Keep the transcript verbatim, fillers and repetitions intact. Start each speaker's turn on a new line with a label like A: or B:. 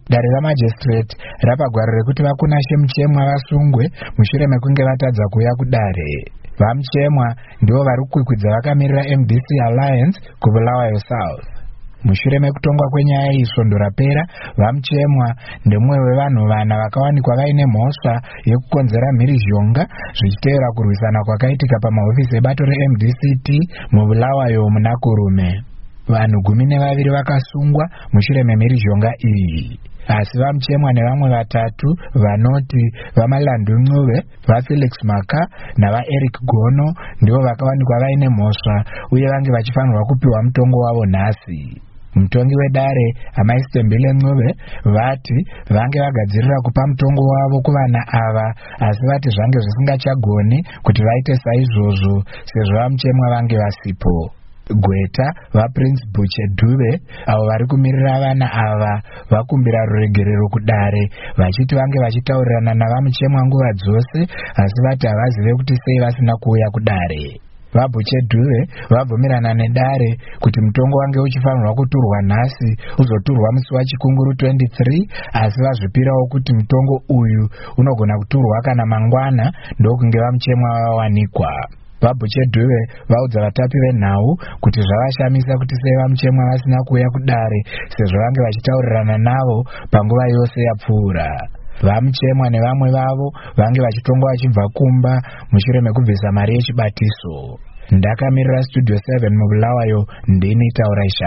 A: Dare ramajistrate rapagwaro rekuti vakunashe Muchemwa vasungwe mushure mekunge vatadza kuuya kudare. VaMuchemwa ndivo vari kukwikwidza vakamirira M D C Alliance kuBulawayo South. Mushure mekutongwa kwenyaya iyi svondo rapera, VaMuchemwa ndemumwe wevanhu vana vakawanikwa vaine mhosva yekukonzera mhirizhonga zvichiteera kurwisana kwakaitika pamahofisi ebato re-M D C T muBulawayo muna Kurume. Vanhu gumi nevaviri vakasungwa mushure memhirizhonga iyi. Asi VaMuchemwa nevamwe vatatu vanoti vaMalandu Ncube, vaFelix Maka navaEric Gono ndivo vakawanikwa vaine mhosva uye vange vachifanirwa kupiwa mutongo wavo nhasi. Mutongi wedare Amaistembele Ncube vati vange vagadzirira kupa mutongo wavo kuvana ava, asi vati zvange zvisingachagoni kuti vaite saizvozvo sezvo VaMuchemwa vange vasipo. Gweta vaPrince Buche Dube avo vari kumirira vana ava vakumbira ruregerero kudare vachiti vange vachitaurirana navaMuchemwa nguva dzose, asi vati havazive kuti sei vasina kuuya kudare. VaBuche Dube vabvumirana nedare kuti mutongo wange uchifanirwa kuturwa nhasi uzoturwa musi waChikunguru twenty-three, asi vazvipirawo kuti mutongo uyu unogona kuturwa kana mangwana ndokunge VaMuchemwa vawanikwa. VaBuche Dube vaudza vatapi venhau kuti zvavashamisa kuti sei VaMuchemwa vasina kuuya kudare sezvo vange vachitaurirana navo panguva yose yapfuura. VaMuchemwa nevamwe vavo vange vachitongwa vachibva kumba mushure mekubvisa mari yechibatiso. Ndakamirira Studio seven muBulawayo, ndini Tauraisha.